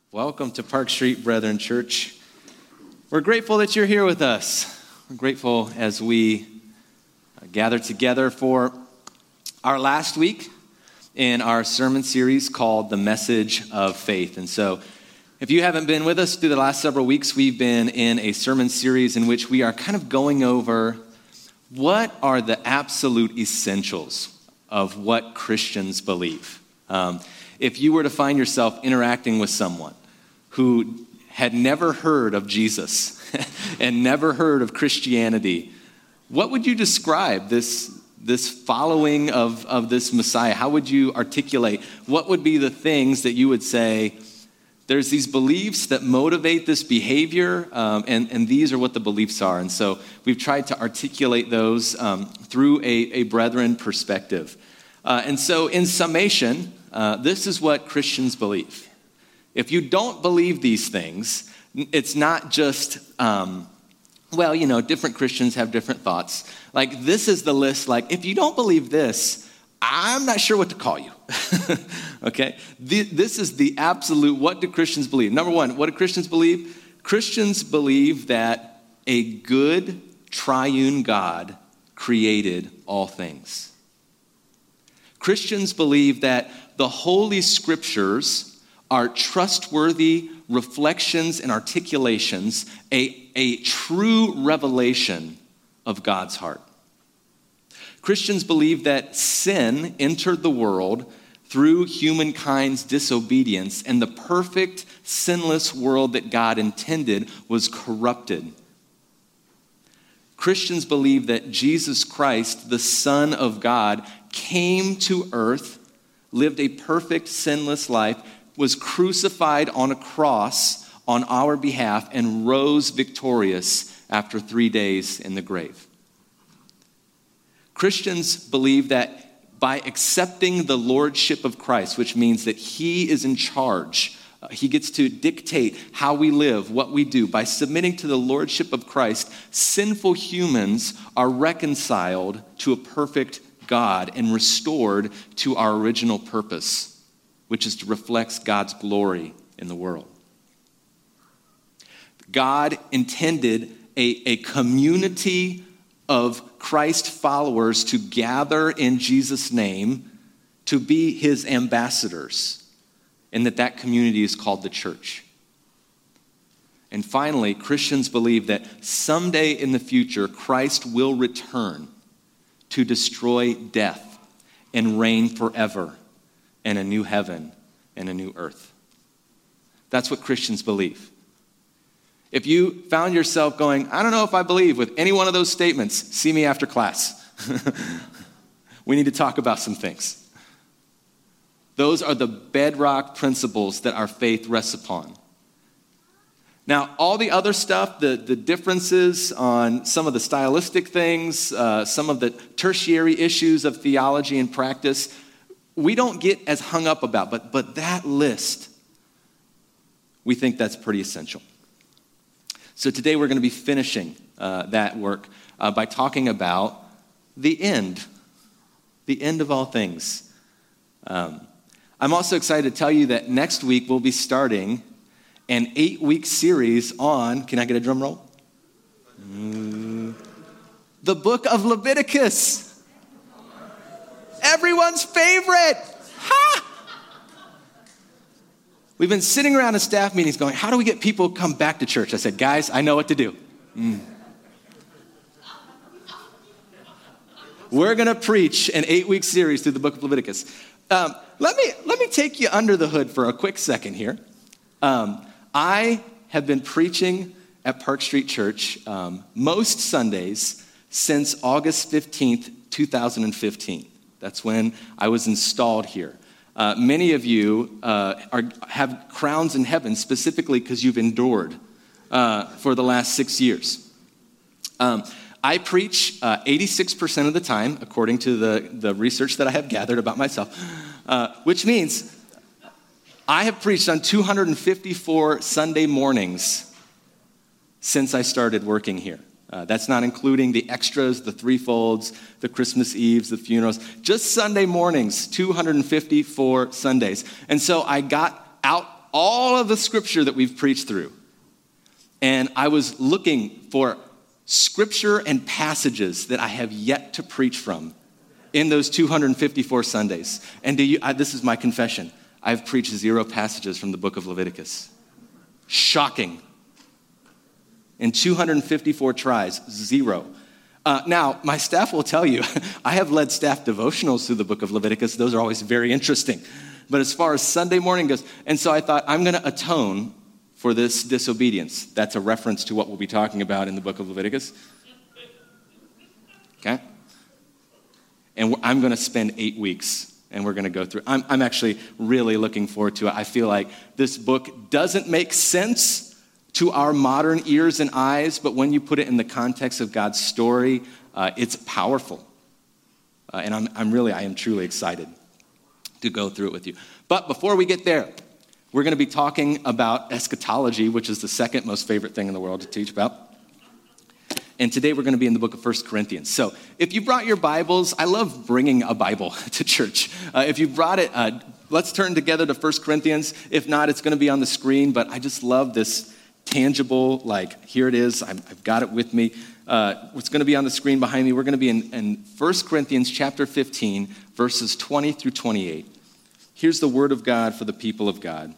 Welcome to Park Street Brethren Church. We're grateful that you're here with us. We're grateful as we gather together for our last week in our sermon series called The Message of Faith. And so if you haven't been with us through the last several weeks, we've been in a sermon series in which we are kind of going over what are the absolute essentials of what Christians believe. If you were to find yourself interacting with someone who had never heard of Jesus and never heard of Christianity, what would you describe this following of this Messiah? How would you articulate? What would be the things that you would say, there's these beliefs that motivate this behavior, and these are what the beliefs are. And so we've tried to articulate those through a brethren perspective. And so in summation, this is what Christians believe. If you don't believe these things, it's not just, different Christians have different thoughts. Like, this is the list. Like, if you don't believe this, I'm not sure what to call you. Okay? This is the absolute, what do Christians believe? Number one, what do Christians believe? Christians believe that a good triune God created all things. Christians believe that the Holy Scriptures are trustworthy reflections and articulations, a true revelation of God's heart. Christians believe that sin entered the world through humankind's disobedience, and the perfect, sinless world that God intended was corrupted. Christians believe that Jesus Christ, the Son of God, came to earth, lived a perfect, sinless life, was crucified on a cross on our behalf, and rose victorious after 3 days in the grave. Christians believe that by accepting the lordship of Christ, which means that he is in charge, he gets to dictate how we live, what we do. By submitting to the lordship of Christ, sinful humans are reconciled to a perfect God and restored to our original purpose, which is to reflect God's glory in the world. God intended a community of Christ followers to gather in Jesus' name to be his ambassadors, and that community is called the church. And finally, Christians believe that someday in the future, Christ will return to destroy death and reign forever in a new heaven and a new earth. That's what Christians believe. If you found yourself going, I don't know if I believe with any one of those statements, see me after class. We need to talk about some things. Those are the bedrock principles that our faith rests upon. Now, all the other stuff, the differences on some of the stylistic things, some of the tertiary issues of theology and practice, we don't get as hung up about. But that list, we think that's pretty essential. So today we're going to be finishing that work by talking about the end of all things. I'm also excited to tell you that next week we'll be starting an 8-week series on, can I get a drum roll? The book of Leviticus. Everyone's favorite. Ha! We've been sitting around in staff meetings going, how do we get people to come back to church? I said, guys, I know what to do. We're going to preach an 8-week series through the book of Leviticus. Let me take you under the hood for a quick second here. I have been preaching at Park Street Church most Sundays since August 15th, 2015. That's when I was installed here. Many of you have crowns in heaven specifically because you've endured for the last 6 years. I preach 86% of the time, according to the research that I have gathered about myself, which means I have preached on 254 Sunday mornings since I started working here. That's not including the extras, the threefolds, the Christmas Eves, the funerals. Just Sunday mornings, 254 Sundays. And so I got out all of the scripture that we've preached through, and I was looking for scripture and passages that I have yet to preach from in those 254 Sundays. And this is my confession. I've preached 0 passages from the book of Leviticus. Shocking. In 254 tries, 0. Now, my staff will tell you, I have led staff devotionals through the book of Leviticus. Those are always very interesting. But as far as Sunday morning goes, and so I thought, I'm going to atone for this disobedience. That's a reference to what we'll be talking about in the book of Leviticus. Okay? And I'm going to spend 8 weeks, and we're going to go through. I'm actually really looking forward to it. I feel like this book doesn't make sense to our modern ears and eyes, but when you put it in the context of God's story, it's powerful. And I am truly excited to go through it with you. But before we get there, we're going to be talking about eschatology, which is the second most favorite thing in the world to teach about. And today we're going to be in the book of 1 Corinthians. So if you brought your Bibles, I love bringing a Bible to church. If you brought it, let's turn together to 1 Corinthians. If not, it's going to be on the screen, but I just love this tangible, like, here it is. I've got it with me. It's going to be on the screen behind me. We're going to be in 1 Corinthians chapter 15, verses 20 through 28. Here's the word of God for the people of God.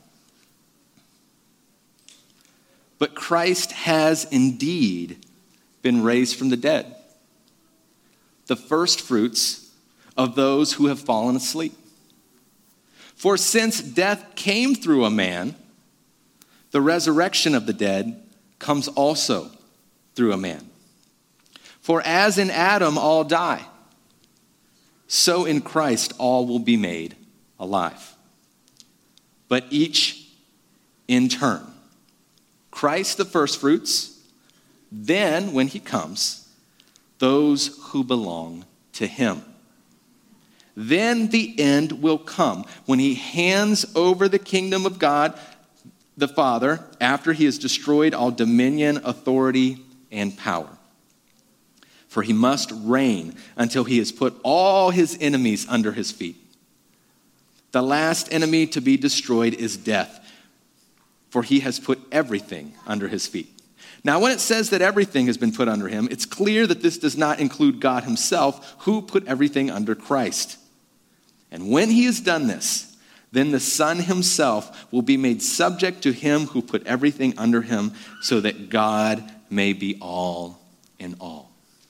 But Christ has indeed been raised from the dead, the first fruits of those who have fallen asleep. For since death came through a man, the resurrection of the dead comes also through a man. For as in Adam all die, so in Christ all will be made alive. But each in turn. Christ the firstfruits, then when he comes, those who belong to him. Then the end will come when he hands over the kingdom of God the Father after he has destroyed all dominion, authority, and power. For he must reign until he has put all his enemies under his feet. The last enemy to be destroyed is death, for he has put everything under his feet. Now, when it says that everything has been put under him, it's clear that this does not include God himself, who put everything under Christ. And when he has done this, then the Son himself will be made subject to him who put everything under him, so that God may be all in all.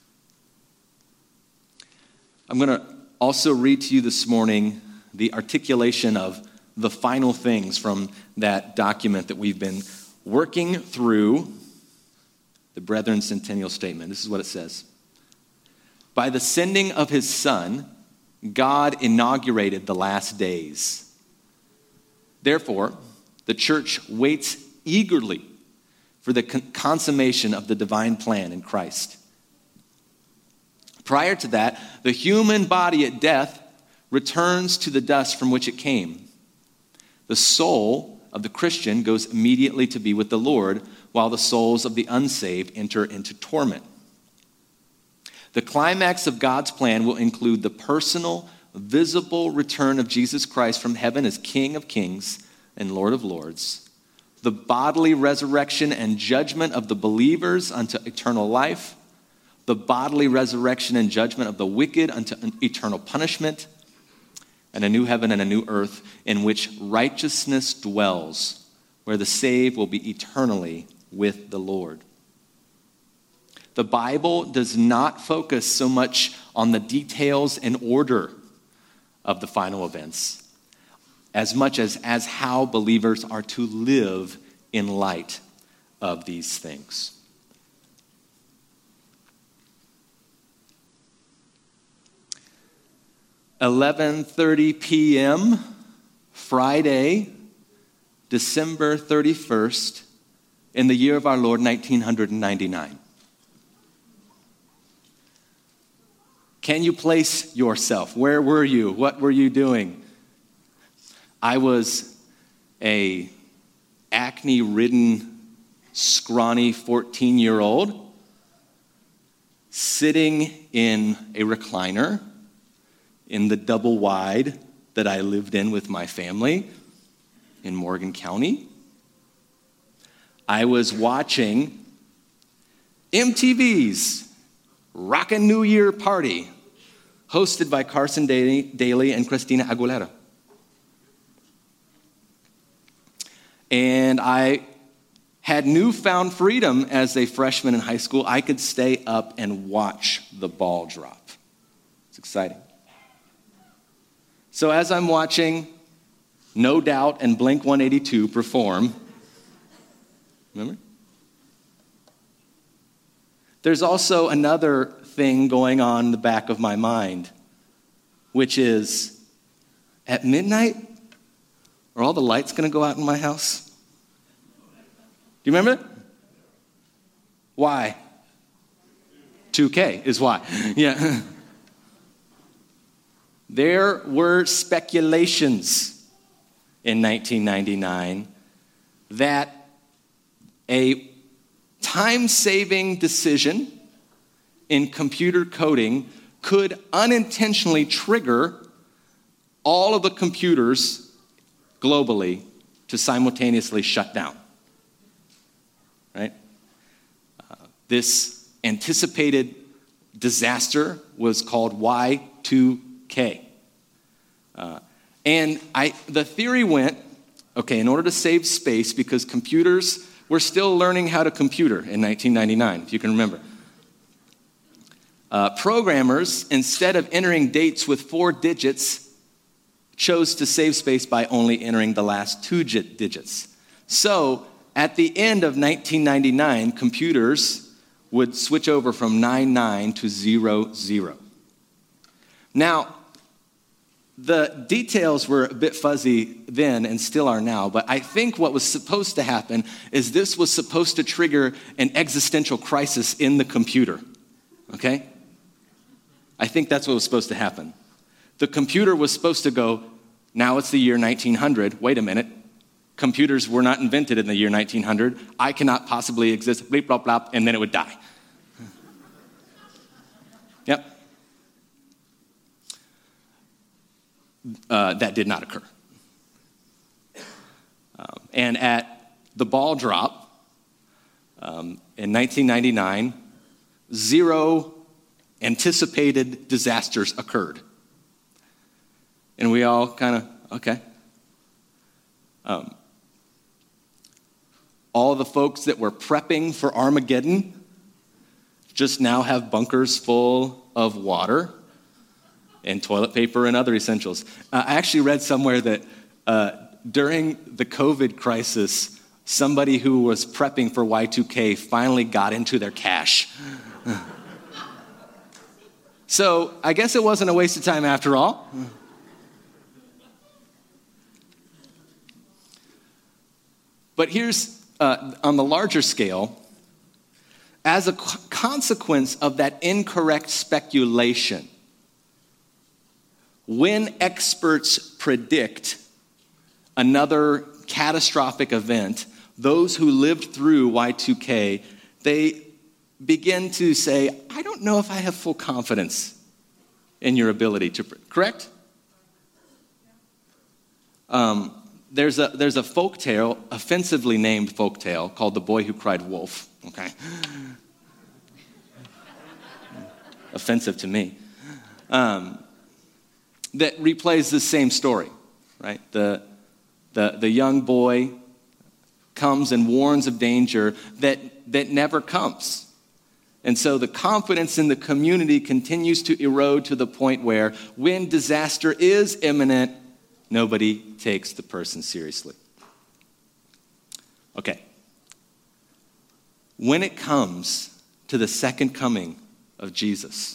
I'm going to also read to you this morning the articulation of the final things from that document that we've been working through, the Brethren Centennial Statement. This is what it says. By the sending of his Son, God inaugurated the last days. Therefore, the church waits eagerly for the consummation of the divine plan in Christ. Prior to that, the human body at death returns to the dust from which it came. The soul of the Christian goes immediately to be with the Lord, while the souls of the unsaved enter into torment. The climax of God's plan will include the personal, visible return of Jesus Christ from heaven as King of Kings and Lord of Lords, the bodily resurrection and judgment of the believers unto eternal life, the bodily resurrection and judgment of the wicked unto eternal punishment, and a new heaven and a new earth in which righteousness dwells, where the saved will be eternally with the Lord. The Bible does not focus so much on the details and order of the final events, as much as how believers are to live in light of these things. (11:30 p.m., Friday, December 31st, in the year of our Lord, 1999. Can you place yourself? Where were you? What were you doing? I was a acne-ridden, scrawny 14-year-old sitting in a recliner in the double wide that I lived in with my family, in Morgan County. I was watching MTV's Rockin' New Year Party, hosted by Carson Daly and Christina Aguilera. And I had newfound freedom as a freshman in high school. I could stay up and watch the ball drop. It's exciting. So as I'm watching No Doubt and Blink-182 perform, remember? There's also another thing going on in the back of my mind, which is, at midnight, are all the lights going to go out in my house? Do you remember that? Why? 2K is why. Yeah. There were speculations in 1999 that a time-saving decision in computer coding could unintentionally trigger all of the computers globally to simultaneously shut down. Right? This anticipated disaster was called Y2K. And the theory went, okay, in order to save space, because computers were still learning how to computer in 1999, if you can remember. Programmers, instead of entering dates with 4 digits, chose to save space by only entering the last 2 digits. So, at the end of 1999, computers would switch over from 99 to 00. Now, the details were a bit fuzzy then and still are now, but I think what was supposed to happen is this was supposed to trigger an existential crisis in the computer, okay? I think that's what was supposed to happen. The computer was supposed to go, now it's the year 1900, wait a minute. Computers were not invented in the year 1900. I cannot possibly exist, bleep, blop, blop, and then it would die. Yep. That did not occur. And at the ball drop in 1999, 0 anticipated disasters occurred. And we all kind of, okay. All the folks that were prepping for Armageddon just now have bunkers full of water and toilet paper and other essentials. I actually read somewhere that during the COVID crisis, somebody who was prepping for Y2K finally got into their cache. So I guess it wasn't a waste of time after all. But here's, on the larger scale, as a consequence of that incorrect speculation, when experts predict another catastrophic event, those who lived through Y2K, they begin to say, I don't know if I have full confidence in your ability to, correct? There's a folk tale, offensively named folk tale, called The Boy Who Cried Wolf, okay? Offensive to me. That replays the same story, right? The young boy comes and warns of danger that never comes. And so the confidence in the community continues to erode to the point where when disaster is imminent, nobody takes the person seriously. Okay. When it comes to the second coming of Jesus,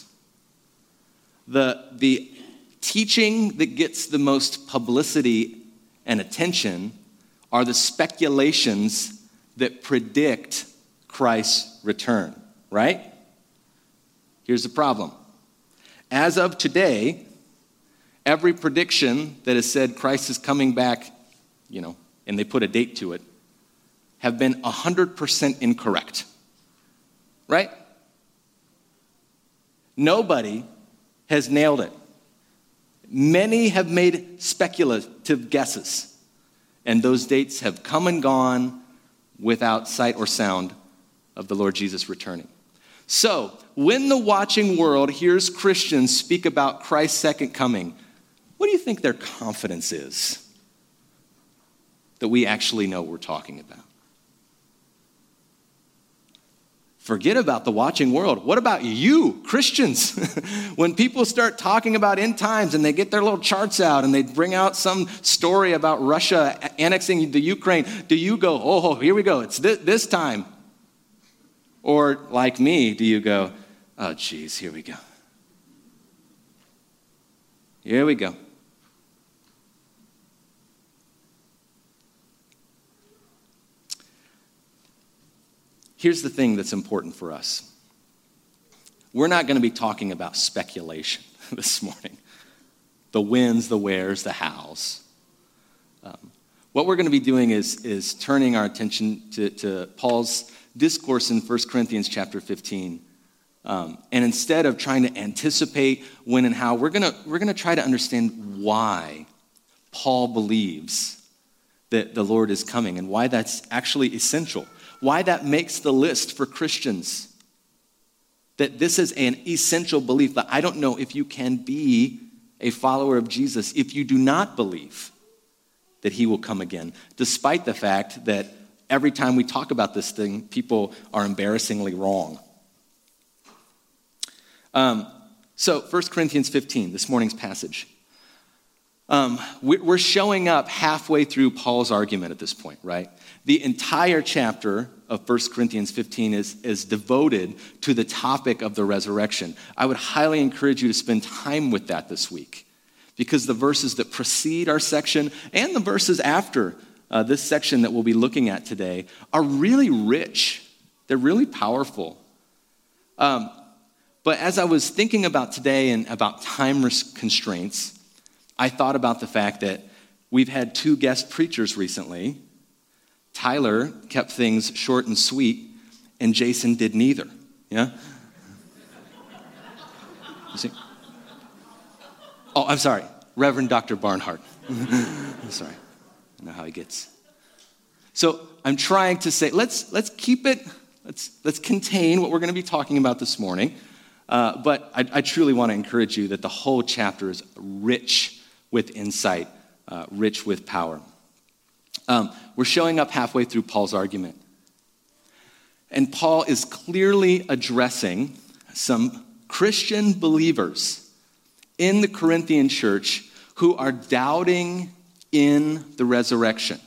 the teaching that gets the most publicity and attention are the speculations that predict Christ's return, right? Here's the problem. As of today, every prediction that has said Christ is coming back, and they put a date to it, have been 100% incorrect, right? Nobody has nailed it. Many have made speculative guesses. And those dates have come and gone without sight or sound of the Lord Jesus returning. So, when the watching world hears Christians speak about Christ's second coming, what do you think their confidence is that we actually know what we're talking about? Forget about the watching world. What about you, Christians? When people start talking about end times and they get their little charts out and they bring out some story about Russia annexing the Ukraine, do you go, oh, here we go, it's this time? Or like me, do you go, oh, geez, here we go. Here we go. Here's the thing that's important for us. We're not going to be talking about speculation this morning. The whens, the wheres, the hows. What we're going to be doing is turning our attention to Paul's discourse in 1 Corinthians chapter 15. And instead of trying to anticipate when and how, we're going to try to understand why Paul believes that the Lord is coming and why that's actually essential. Why that makes the list for Christians. That this is an essential belief. That I don't know if you can be a follower of Jesus if you do not believe that he will come again, despite the fact that every time we talk about this thing, people are embarrassingly wrong. So 1 Corinthians 15, this morning's passage. We're showing up halfway through Paul's argument at this point, right? The entire chapter of 1 Corinthians 15 is devoted to the topic of the resurrection. I would highly encourage you to spend time with that this week, because the verses that precede our section and the verses after this section that we'll be looking at today are really rich. They're really powerful. But as I was thinking about today and about time constraints, I thought about the fact that we've had 2 guest preachers recently. Tyler kept things short and sweet, and Jason did neither. Yeah? You see? Oh, I'm sorry. Reverend Dr. Barnhart. I'm sorry. I know how he gets. So I'm trying to say, let's keep it, let's contain what we're going to be talking about this morning. But I truly want to encourage you that the whole chapter is rich with insight, rich with power. We're showing up halfway through Paul's argument. And Paul is clearly addressing some Christian believers in the Corinthian church who are doubting in the resurrection.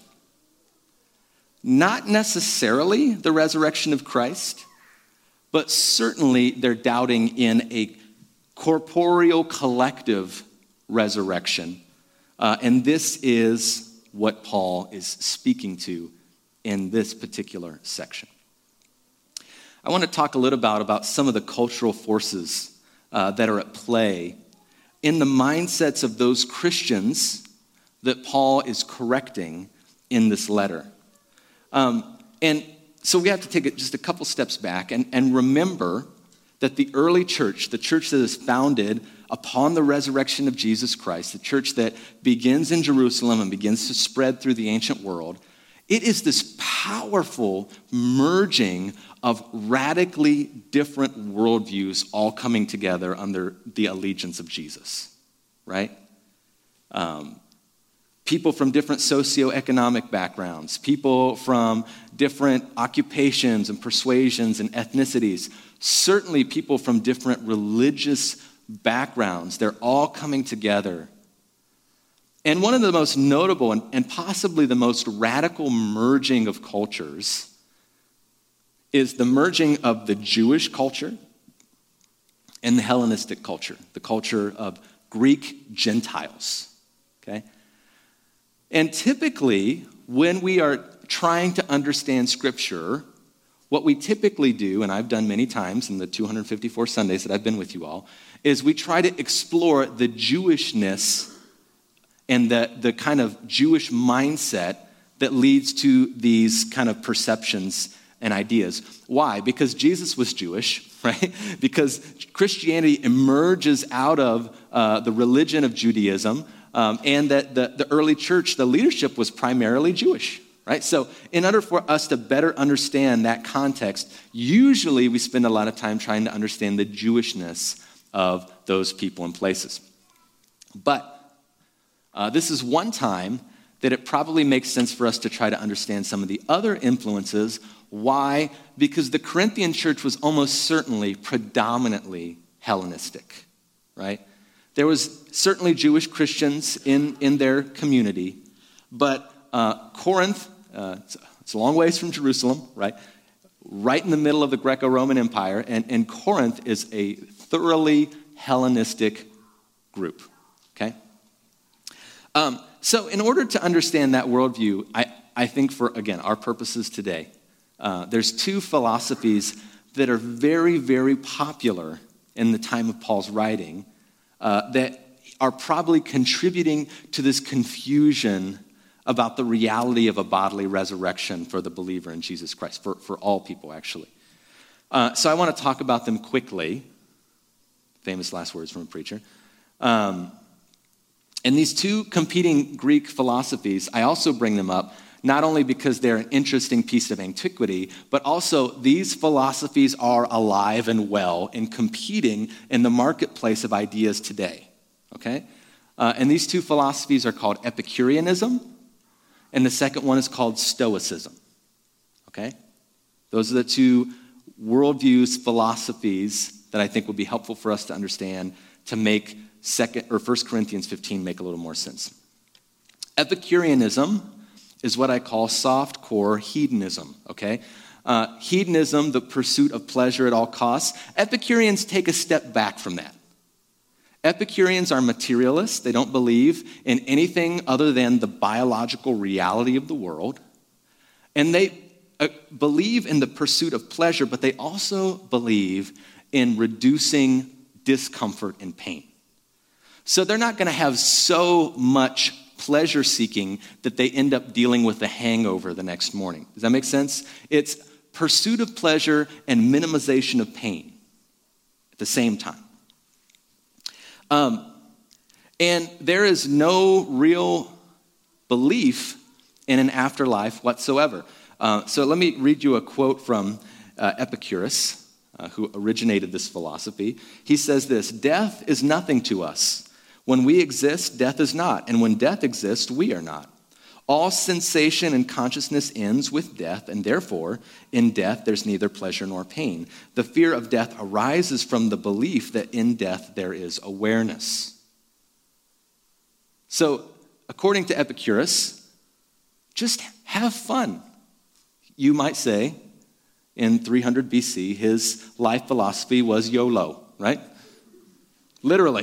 Not necessarily the resurrection of Christ, but certainly they're doubting in a corporeal collective resurrection. And this is what Paul is speaking to in this particular section. I want to talk a little about some of the cultural forces that are at play in the mindsets of those Christians that Paul is correcting in this letter. And so we have to take just a couple steps back and remember that the early church, the church that is founded upon the resurrection of Jesus Christ, the church that begins in Jerusalem and begins to spread through the ancient world, it is this powerful merging of radically different worldviews all coming together under the allegiance of Jesus, right? People from different socioeconomic backgrounds, people from different occupations and persuasions and ethnicities, certainly people from different religious backgrounds. They're all coming together. And one of the most notable and possibly the most radical merging of cultures is the merging of the Jewish culture and the Hellenistic culture, the culture of Greek Gentiles, okay? And typically, when we are trying to understand Scripture, what we typically do, and I've done many times in the 254 Sundays that I've been with you all, is we try to explore the Jewishness and the kind of Jewish mindset that leads to these kind of perceptions and ideas. Why? Because Jesus was Jewish, right? Because Christianity emerges out of the religion of Judaism. and that the early church, the leadership was primarily Jewish, right? So in order for us to better understand that context, usually we spend a lot of time trying to understand the Jewishness of those people and places. But this is one time that it probably makes sense for us to try to understand some of the other influences. Why? Because the Corinthian church was almost certainly predominantly Hellenistic, right? There was certainly Jewish Christians in their community, but Corinth, it's a long ways from Jerusalem, right? Right in the middle of the Greco-Roman Empire, and Corinth is a thoroughly Hellenistic group, okay? So in order to understand that worldview, I think for, again, our purposes today, there's two philosophies that are very, very popular in the time of Paul's writing that are probably contributing to this confusion about the reality of a bodily resurrection for the believer in Jesus Christ, for all people, actually. So I want to talk about them quickly. Famous last words from a preacher. And these two competing Greek philosophies, I also bring them up not only because they're an interesting piece of antiquity, but also these philosophies are alive and well and competing in the marketplace of ideas today, okay? And these two philosophies are called Epicureanism, and the second one is called Stoicism, okay? Those are the two worldviews, philosophies that I think would be helpful for us to understand to make 1 Corinthians 15 make a little more sense. Epicureanism is what I call soft-core hedonism, okay? Hedonism, the pursuit of pleasure at all costs. Epicureans take a step back from that. Epicureans are materialists. They don't believe in anything other than the biological reality of the world. And they believe in the pursuit of pleasure, but they also believe in reducing discomfort and pain. So they're not going to have so much pleasure-seeking that they end up dealing with a hangover the next morning. Does that make sense? It's pursuit of pleasure and minimization of pain at the same time. And there is no real belief in an afterlife whatsoever. So let me read you a quote from Epicurus, who originated this philosophy. He says this: "Death is nothing to us. When we exist, death is not, and when death exists, we are not. All sensation and consciousness ends with death, and therefore, in death there's neither pleasure nor pain. The fear of death arises from the belief that in death there is awareness." So, according to Epicurus, just have fun. You might say, in 300 BC, his life philosophy was YOLO, right? Literally.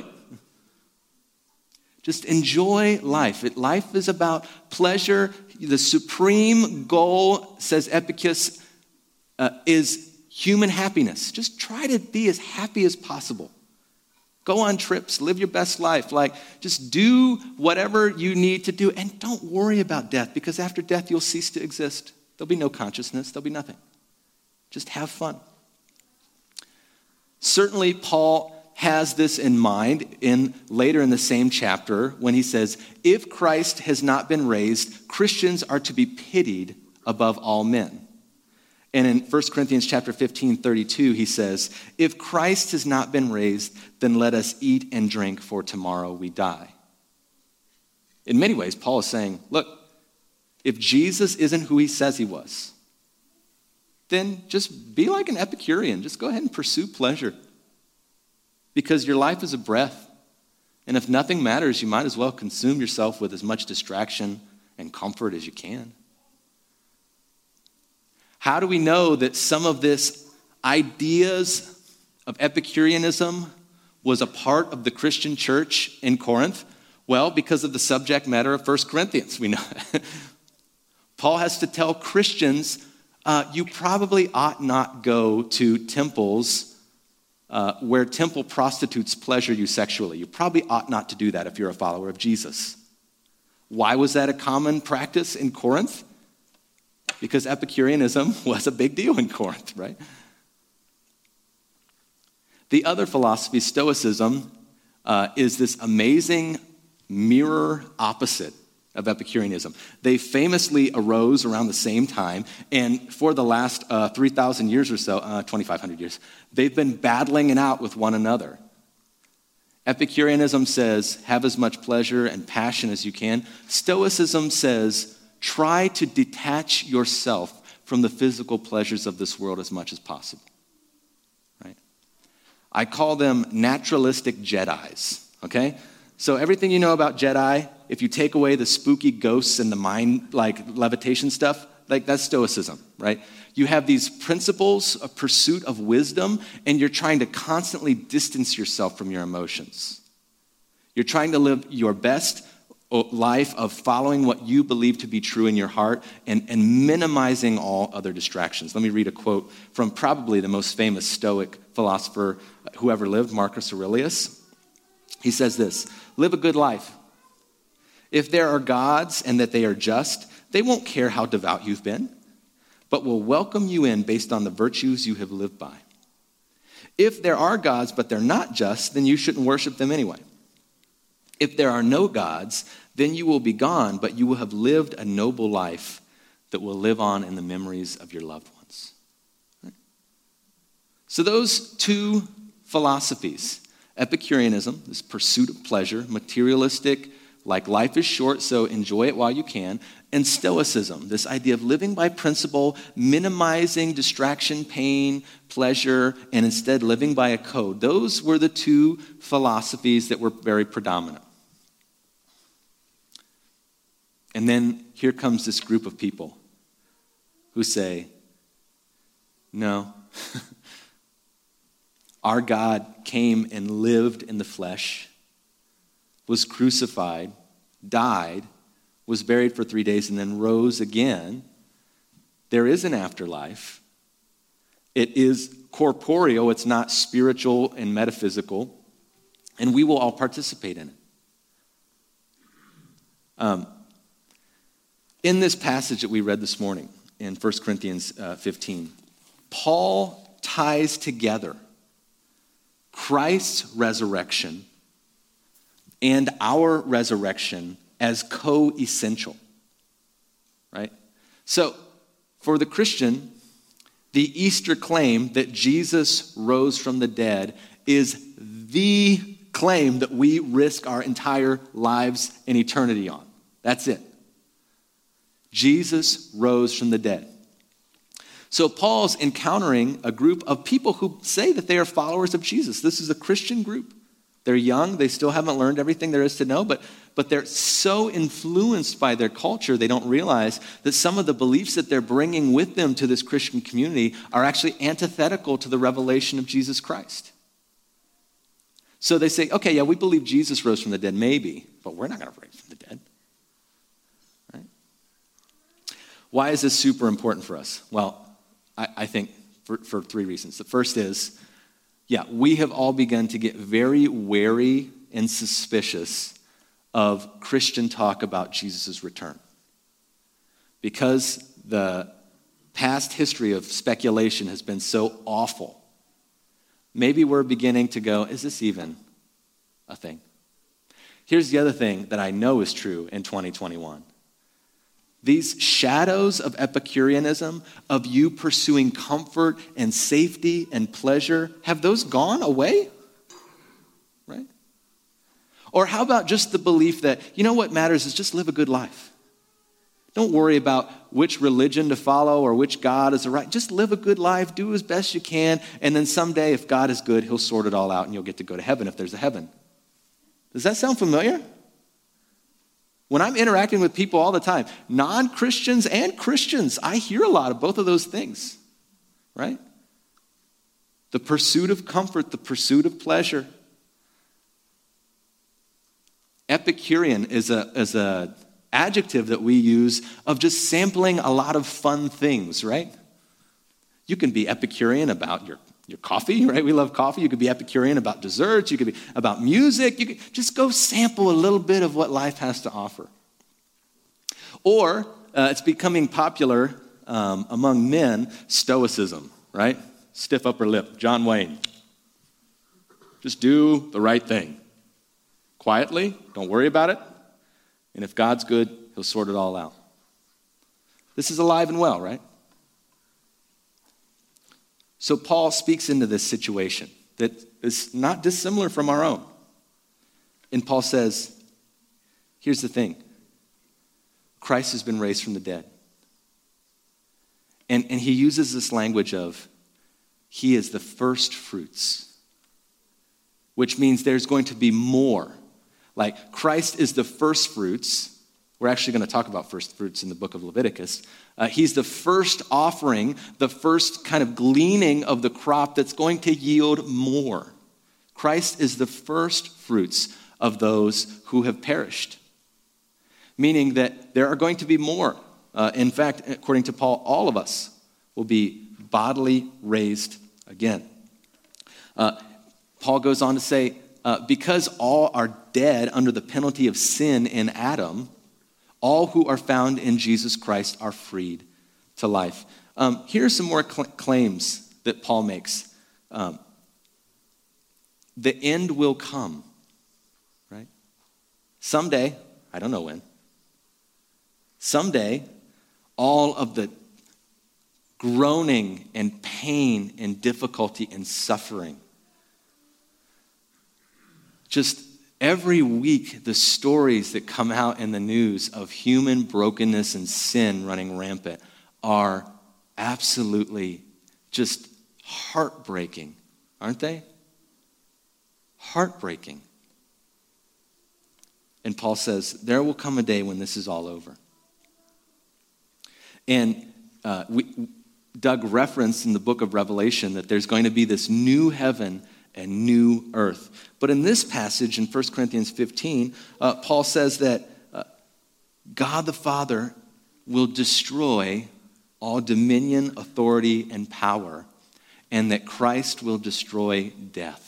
Just enjoy life. Life is about pleasure. The supreme goal, says Epicurus, is human happiness. Just try to be as happy as possible. Go on trips, live your best life. Just do whatever you need to do, and don't worry about death, because after death you'll cease to exist. There'll be no consciousness. There'll be nothing. Just have fun. Certainly, Paul has this in mind later in the same chapter when he says, if Christ has not been raised, Christians are to be pitied above all men. And in 1 Corinthians chapter 15, 32, he says, if Christ has not been raised, then let us eat and drink, for tomorrow we die. In many ways, Paul is saying, look, if Jesus isn't who he says he was, then just be like an Epicurean. Just go ahead and pursue pleasure. Because your life is a breath. And if nothing matters, you might as well consume yourself with as much distraction and comfort as you can. How do we know that some of this ideas of Epicureanism was a part of the Christian church in Corinth? Well, because of the subject matter of 1 Corinthians. We know Paul has to tell Christians, you probably ought not go to temples where temple prostitutes pleasure you sexually. You probably ought not to do that if you're a follower of Jesus. Why was that a common practice in Corinth? Because Epicureanism was a big deal in Corinth, right? The other philosophy, Stoicism, is this amazing mirror opposite of Epicureanism. They famously arose around the same time, and for the last 3,000 years or so, 2,500 years, they've been battling it out with one another. Epicureanism says, have as much pleasure and passion as you can. Stoicism says, try to detach yourself from the physical pleasures of this world as much as possible. Right? I call them naturalistic Jedis, okay? So everything you know about Jedi, if you take away the spooky ghosts and the mind, like levitation stuff, like that's Stoicism, right? You have these principles of pursuit of wisdom, and you're trying to constantly distance yourself from your emotions. You're trying to live your best life of following what you believe to be true in your heart and minimizing all other distractions. Let me read a quote from probably the most famous Stoic philosopher who ever lived, Marcus Aurelius. He says this, live a good life. If there are gods and that they are just, they won't care how devout you've been, but will welcome you in based on the virtues you have lived by. If there are gods but they're not just, then you shouldn't worship them anyway. If there are no gods, then you will be gone, but you will have lived a noble life that will live on in the memories of your loved ones. Right? So those two philosophies, Epicureanism, this pursuit of pleasure, materialistic, like life is short, so enjoy it while you can, and Stoicism, this idea of living by principle, minimizing distraction, pain, pleasure, and instead living by a code. Those were the two philosophies that were very predominant. And then here comes this group of people who say, no, our God came and lived in the flesh, was crucified, died, was buried for 3 days, and then rose again. There is an afterlife. It is corporeal. It's not spiritual and metaphysical. And we will all participate in it. In this passage that we read this morning in 1 Corinthians 15, Paul ties together Christ's resurrection and our resurrection as co-essential, right? So, for the Christian, the Easter claim that Jesus rose from the dead is the claim that we risk our entire lives and eternity on. That's it. Jesus rose from the dead. So Paul's encountering a group of people who say that they are followers of Jesus. This is a Christian group. They're young. They still haven't learned everything there is to know, but they're so influenced by their culture, they don't realize that some of the beliefs that they're bringing with them to this Christian community are actually antithetical to the revelation of Jesus Christ. So they say, okay, yeah, we believe Jesus rose from the dead, maybe, but we're not going to rise from the dead. Right? Why is this super important for us? Well, I think for three reasons. The first is, yeah, we have all begun to get very wary and suspicious of Christian talk about Jesus' return. Because the past history of speculation has been so awful, maybe we're beginning to go, is this even a thing? Here's the other thing that I know is true in 2021. These shadows of Epicureanism, of you pursuing comfort and safety and pleasure, have those gone away? Right? Or how about just the belief that, you know what matters is just live a good life. Don't worry about which religion to follow or which God is the right. Just live a good life, do as best you can, and then someday if God is good, he'll sort it all out and you'll get to go to heaven if there's a heaven. Does that sound familiar? When I'm interacting with people all the time, non-Christians and Christians, I hear a lot of both of those things, right? The pursuit of comfort, the pursuit of pleasure. Epicurean is a adjective that we use of just sampling a lot of fun things, right? You can be Epicurean about your coffee, right? We love coffee. You could be Epicurean about desserts. You could be about music. You could just go sample a little bit of what life has to offer. Or it's becoming popular among men, Stoicism, right? Stiff upper lip, John Wayne. Just do the right thing. quietly, don't worry about it. And if God's good, he'll sort it all out. This is alive and well, right? So Paul speaks into this situation that is not dissimilar from our own. And Paul says, here's the thing. Christ has been raised from the dead. And he uses this language of, he is the first fruits, which means there's going to be more. Like Christ is the first fruits. We're actually going to talk about first fruits in the book of Leviticus. He's the first offering, the first kind of gleaning of the crop that's going to yield more. Christ is the first fruits of those who have perished, meaning that there are going to be more. In fact, according to Paul, all of us will be bodily raised again. Paul goes on to say, because all are dead under the penalty of sin in Adam, all who are found in Jesus Christ are freed to life. Here are some more claims that Paul makes. The end will come, right? Someday, I don't know when, someday, all of the groaning and pain and difficulty and suffering, just every week, the stories that come out in the news of human brokenness and sin running rampant are absolutely just heartbreaking, aren't they? Heartbreaking. And Paul says, there will come a day when this is all over. And Doug referenced in the book of Revelation that there's going to be this new heaven and new earth. But in this passage in 1 Corinthians 15, Paul says that God the Father will destroy all dominion, authority, and power, and that Christ will destroy death.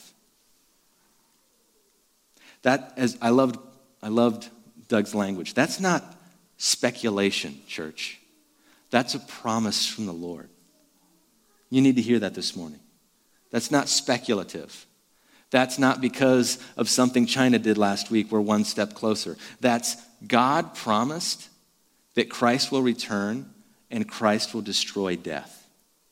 That, as I loved Doug's language. That's not speculation, church. That's a promise from the Lord. You need to hear that this morning. That's not speculative. That's not because of something China did last week. We're one step closer. That's God promised that Christ will return and Christ will destroy death.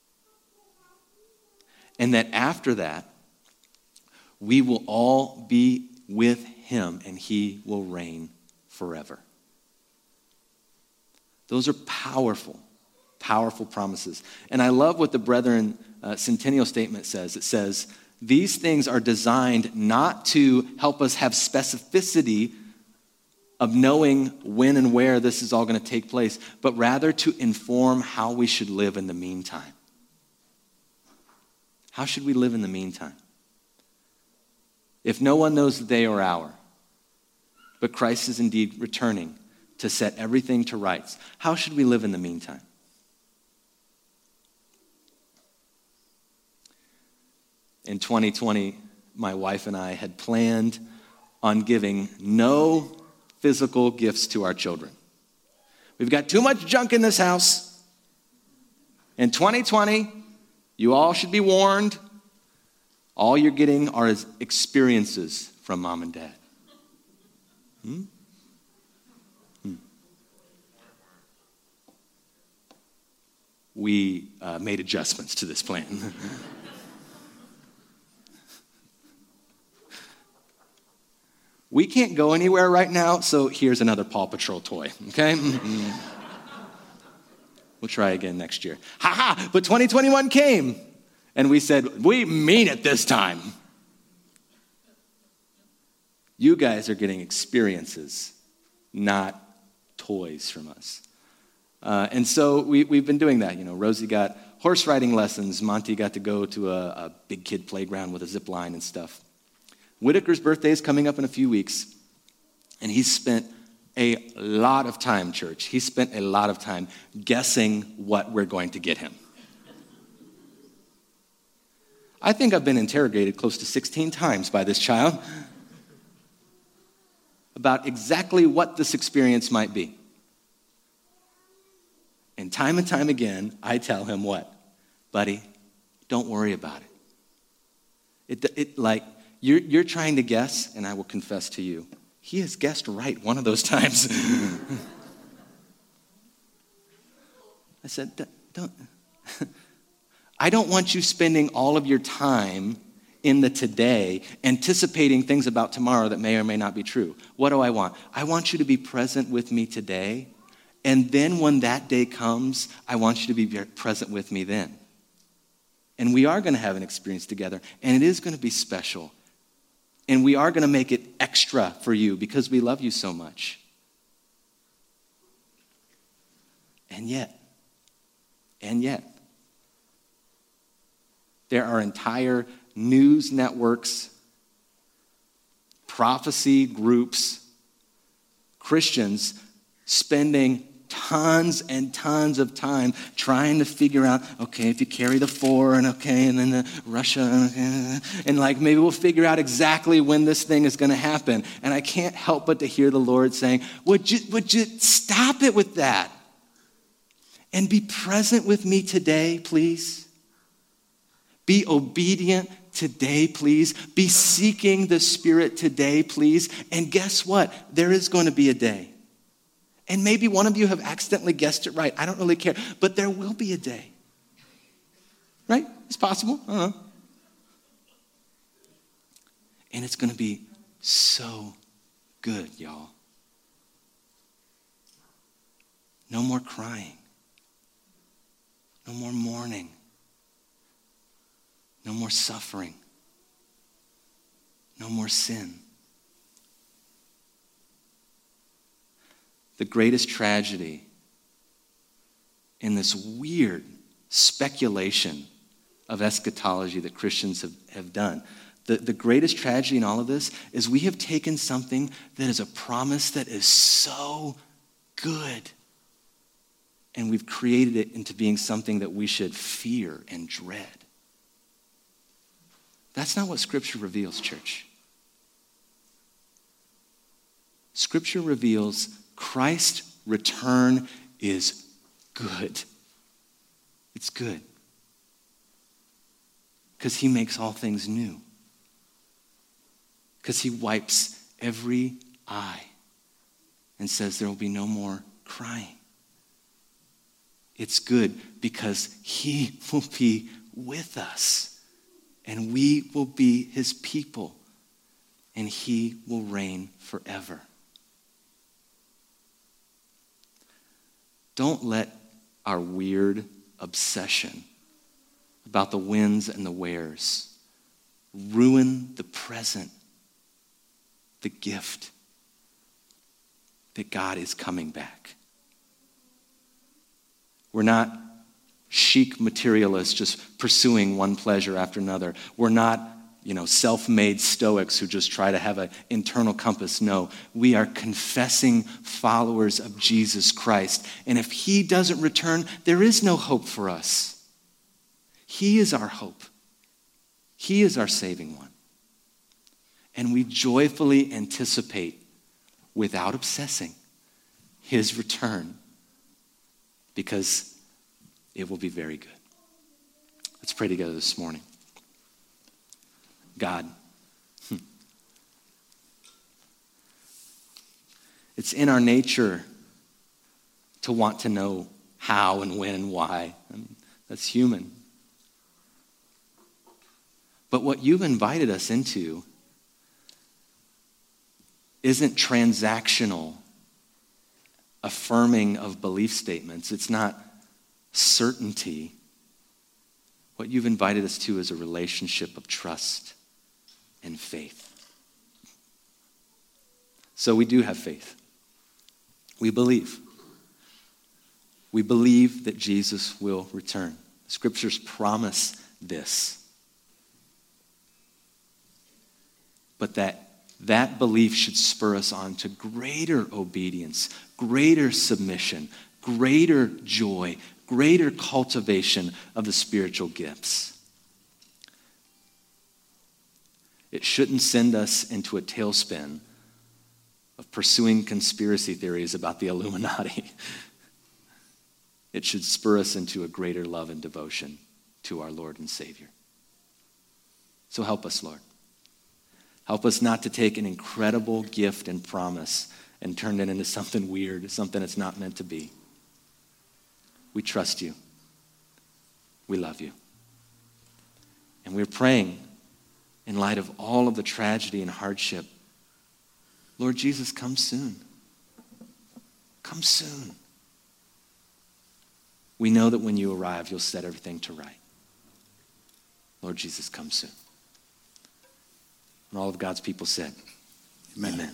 And that after that, we will all be with him and he will reign forever. Those are powerful, powerful promises. And I love what the Brethren Centennial Statement says. It says, these things are designed not to help us have specificity of knowing when and where this is all going to take place, but rather to inform how we should live in the meantime. How should we live in the meantime? If no one knows the day or hour, but Christ is indeed returning to set everything to rights, how should we live in the meantime? In 2020, my wife and I had planned on giving no physical gifts to our children. We've got too much junk in this house. In 2020, you all should be warned. All you're getting are experiences from mom and dad. We made adjustments to this plan. We can't go anywhere right now, so here's another Paw Patrol toy, okay? We'll try again next year. Ha! But 2021 came, and we said, we mean it this time. You guys are getting experiences, not toys from us. And so we've been doing that. You know, Rosie got horse riding lessons. Monty got to go to a big kid playground with a zip line and stuff. Whitaker's birthday is coming up in a few weeks, and he's spent a lot of time, church. He spent a lot of time guessing what we're going to get him. I think I've been interrogated close to 16 times by this child about exactly what this experience might be. And time again, I tell him what? Buddy, don't worry about it. You're trying to guess, and I will confess to you, He has guessed right one of those times. I said, I don't want you spending all of your time in the today, anticipating things about tomorrow that may or may not be true. What do I want? I want you to be present with me today, and then when that day comes, I want you to be present with me then. And we are going to have an experience together, and it is going to be special. And we are going to make it extra for you because we love you so much. And yet, there are entire news networks, prophecy groups, Christians spending tons and tons of time trying to figure out, okay, if you carry the 4 and then Russia, and like maybe we'll figure out exactly when this thing is going to happen. And I can't help but to hear the Lord saying, would you stop it with that? And be present with me today, please. Be obedient today, please. Be seeking the Spirit today, please. And guess what? There is going to be a day. And maybe one of you have accidentally guessed it right. I don't really care. But there will be a day. Right? It's possible. I don't know. And it's going to be so good, y'all. No more crying. No more mourning. No more suffering. No more sin. The greatest tragedy in this weird speculation of eschatology that Christians have done, the greatest tragedy in all of this is we have taken something that is a promise that is so good, and we've created it into being something that we should fear and dread. That's not what Scripture reveals, church. Scripture reveals Christ's return is good. It's good. Because he makes all things new. Because he wipes every eye and says there will be no more crying. It's good because he will be with us. And we will be his people. And he will reign forever. Don't let our weird obsession about the whens and the wheres ruin the present, the gift that God is coming back. We're not chic materialists just pursuing one pleasure after another. We're not self-made Stoics who just try to have an internal compass. No, we are confessing followers of Jesus Christ. And if he doesn't return, there is no hope for us. He is our hope. He is our saving one. And we joyfully anticipate, without obsessing, his return because it will be very good. Let's pray together this morning. God, it's in our nature to want to know how and when and why. That's human. But what you've invited us into isn't transactional affirming of belief statements. It's not certainty. What you've invited us to is a relationship of trust and faith. So we do have faith. We believe. We believe that Jesus will return. The scriptures promise this. But that belief should spur us on to greater obedience, greater submission, greater joy, greater cultivation of the spiritual gifts. It shouldn't send us into a tailspin of pursuing conspiracy theories about the Illuminati. It should spur us into a greater love and devotion to our Lord and Savior. So help us, Lord. Help us not to take an incredible gift and promise and turn it into something weird, something it's not meant to be. We trust you. We love you. And we're praying in light of all of the tragedy and hardship. Lord Jesus, come soon. Come soon. We know that when you arrive, you'll set everything to right. Lord Jesus, come soon. And all of God's people said, Amen. Amen.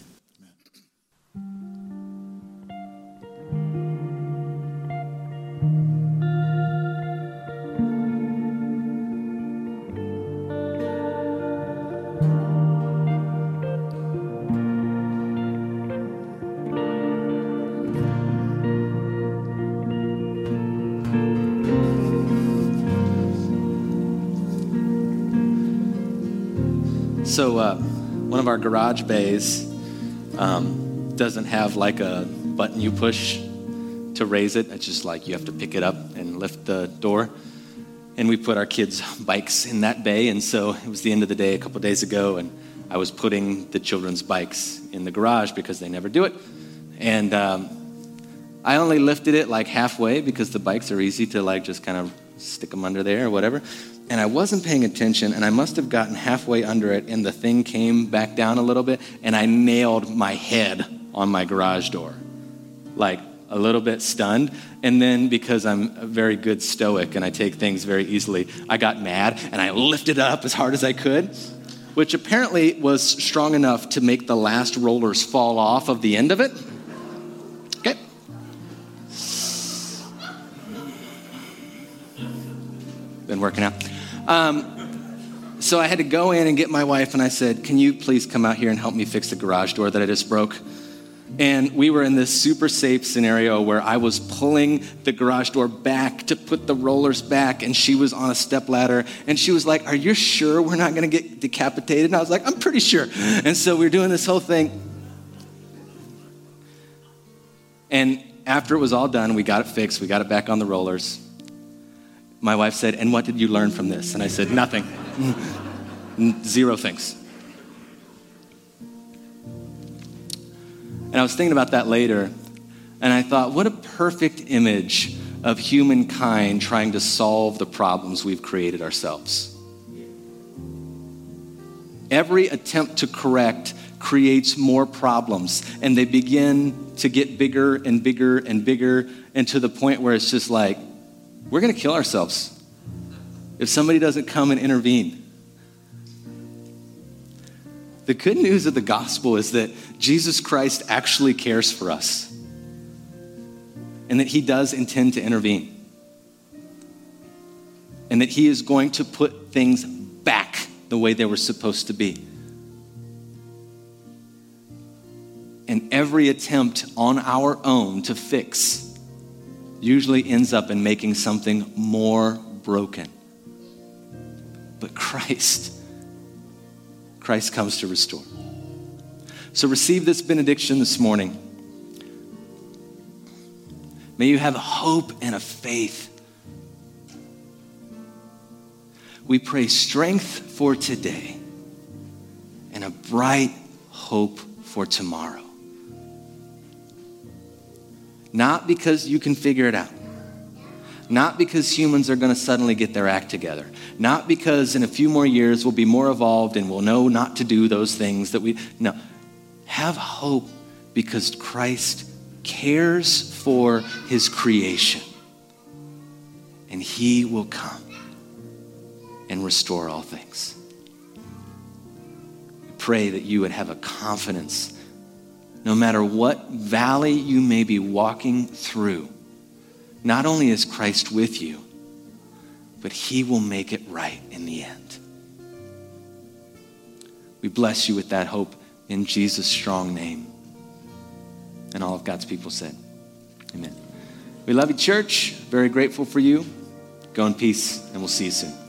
So one of our garage bays doesn't have like a button you push to raise it. It's just like you have to pick it up and lift the door. And we put our kids' bikes in that bay. And so it was the end of the day a couple days ago, and I was putting the children's bikes in the garage because they never do it. And I only lifted it like halfway because the bikes are easy to like just kind of stick them under there or whatever. And I wasn't paying attention, and I must have gotten halfway under it, and the thing came back down a little bit, and I nailed my head on my garage door, like a little bit stunned. And then because I'm a very good stoic and I take things very easily, I got mad, and I lifted it up as hard as I could, which apparently was strong enough to make the last rollers fall off of the end of it. Okay. Been working out. So I had to go in and get my wife, and I said, can you please come out here and help me fix the garage door that I just broke? And we were in this super safe scenario where I was pulling the garage door back to put the rollers back, and she was on a stepladder, and she was like, are you sure we're not going to get decapitated? And I was like, I'm pretty sure. And so we were doing this whole thing. And after it was all done, we got it fixed. We got it back on the rollers. My wife said, and what did you learn from this? And I said, nothing. 0 things. And I was thinking about that later, and I thought, what a perfect image of humankind trying to solve the problems we've created ourselves. Every attempt to correct creates more problems, and they begin to get bigger and bigger and bigger, and to the point where it's just like, we're going to kill ourselves if somebody doesn't come and intervene. The good news of the gospel is that Jesus Christ actually cares for us, and that he does intend to intervene, and that he is going to put things back the way they were supposed to be. And every attempt on our own to fix usually ends up in making something more broken. But Christ comes to restore. So receive this benediction this morning. May you have a hope and a faith. We pray strength for today and a bright hope for tomorrow. Not because you can figure it out. Not because humans are going to suddenly get their act together. Not because in a few more years we'll be more evolved and we'll know not to do those things that we... No. Have hope because Christ cares for his creation. And he will come and restore all things. We pray that you would have a confidence no matter what valley you may be walking through. Not only is Christ with you, but he will make it right in the end. We bless you with that hope in Jesus' strong name. And all of God's people said, amen. We love you, church. Very grateful for you. Go in peace, and we'll see you soon.